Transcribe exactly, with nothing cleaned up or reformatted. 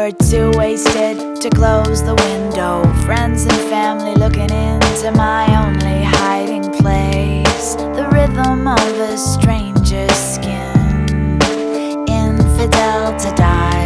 hour too wasted to close the window. Friends and family looking into my only hiding place. The rhythm of a stranger's skin, infidel to die.